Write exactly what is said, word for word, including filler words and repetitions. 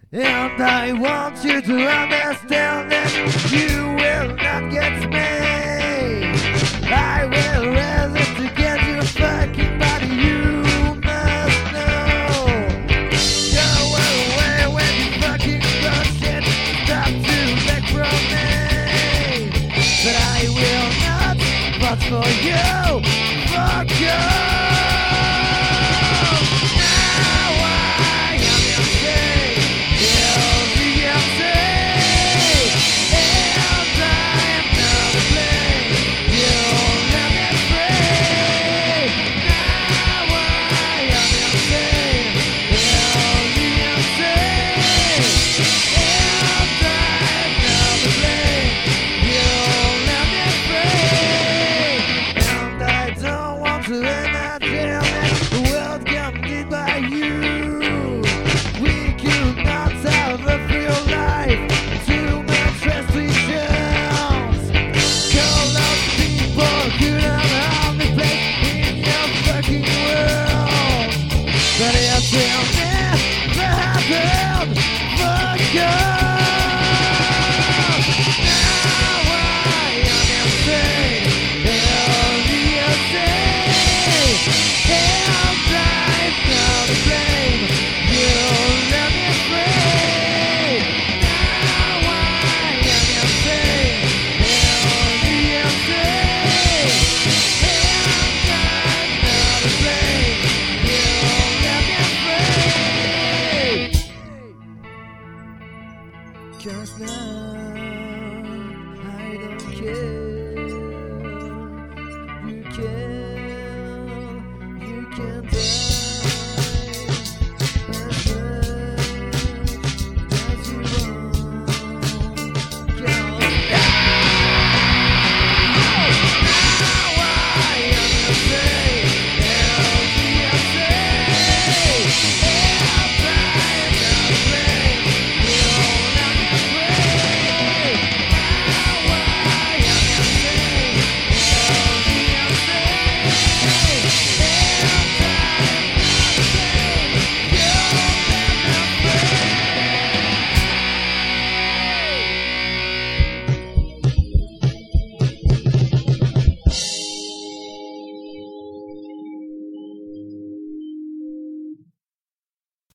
And I want you to understand that you will not get me. I will resist against your fucking body, you must know. Go away when you fucking bullshit. Stop to beg from me. But I will not vote for you. Fuck you. Just now.